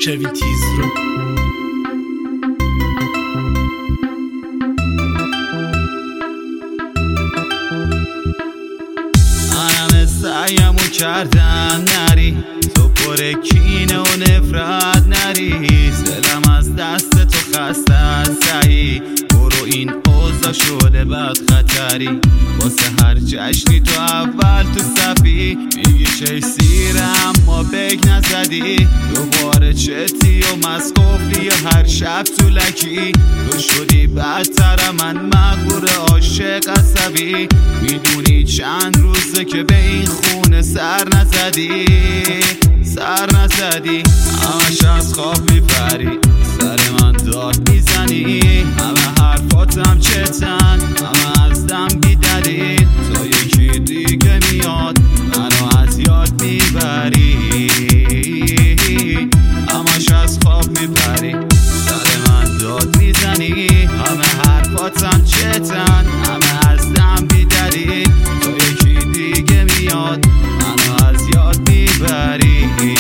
کوین تیز رو. منم سعیمو کردم نری، تو پر کینه و نفرت نریز. دلم از دست تو خسته است سعی، برو این اوضاع شده بد خطری. واسه هر جشنی تو اول تو صفی، میگی چه سیره اما بگ نزدی. دوباره چتی و مسکوفی و هر شب تو لکی. تو شدی بدتر من مغرور عاشق عصبی. میدونی چند روزه که به این خونه سر نزدی. همش از خواب میپری، سر من داد میزنی. همه حرفاتم چتن، همه از دم بیدری. تا یکی دیگه میاد منو از یاد میبری. همش از خواب میپری، سر من داد میزنی. همه حرفاتم چتن، همه از دم بیدری. تا یکی دیگه میاد منو از یاد میبری.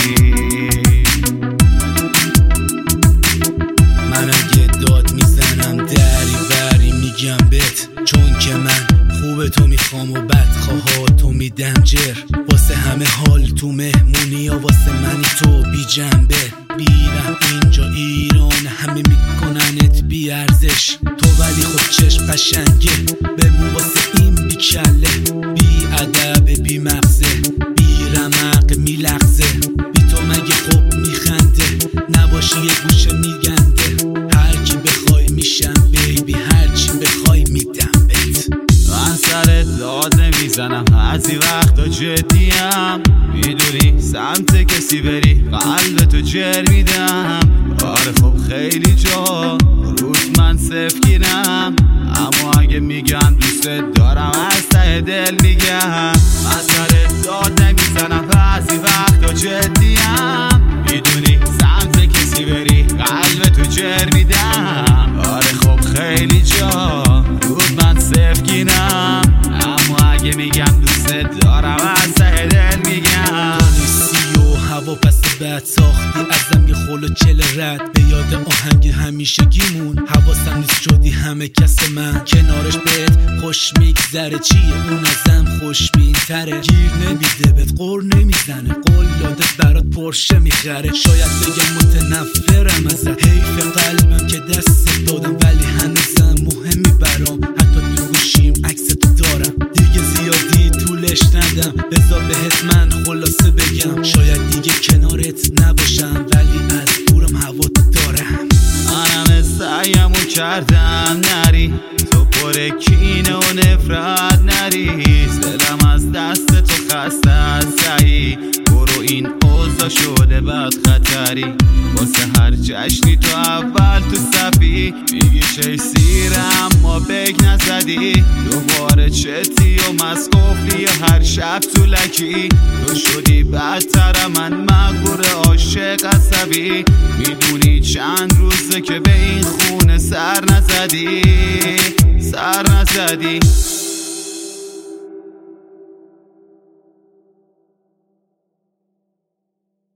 من اگه داد میزنم دری بری میگم بهت، چون که من خوب تو میخوام و بدخواه تو میدم جر. واسه همه حال تو مهمونی یا واسه منی تو بی جنبه. بیرم اینجا ایران همه میکننت بی ارزش. تو ولی خود چشم قشنگه بمون واسه این بی کله. بی ادب بی مغزه بی رمق میلغزه. بی تو مگه خوب میخنده نباشی یه گوشه میگنده. هر کی بخوای میشم بیبی، هر چی بخوای میدم بهت. من سرت داد نمیزنم، بعضی وقتا جدیم. میدونی سمت کسی بری قلب تو جر میدم. آره خب خیلی جا روز من صفر گیرم، اما اگه میگم دوست دارم از ته دل میگم. من سرت داد نمیزنم، بعضی وقتا جدیم. میدونی سمت کسی بری قلب تو جر میدم. آره خب خیلی جا روز من صفر گیرم، اما اگه میگم دوست دارم از ته دل میگم. هوا پس بد ساختی ازم یه خلو چل رد. به یاد آهنگ همیشگیمون حواسم نیست شدی همه کس من. کنارش بهت خوش میگذره چیه اون ازم خوشبین تره. گیر نمیده بهت قور نمیزنه، قول دادت برات پرشه میخره. شاید بگم متنفرم ازت، حیف قلبم که دست دادم ولی هنوزم مهمی برام. حتی تو گوشیم عکس تو دارم، دیگه زیادی طولش ندم. بذار بهت من خلاصه بگم، شاید دیگه کنارت نباشم ولی از دورم هوا دارم. منم سعیمو کردم نری، تو پر کینه و نفرت نریز. دلم از دست تو خسته است سعی، برو این اوضاع شده بد خطری. واسه هر جشنی تو اول تو صفی، میگی چه سیره اما بگ نزدی. دوباره چتی و مسکوفی و هر شب تو لکی. تو شدی بدتر من مغرور عاشق عصبی. میدونی چند روزه که به این خونه سر نزدی.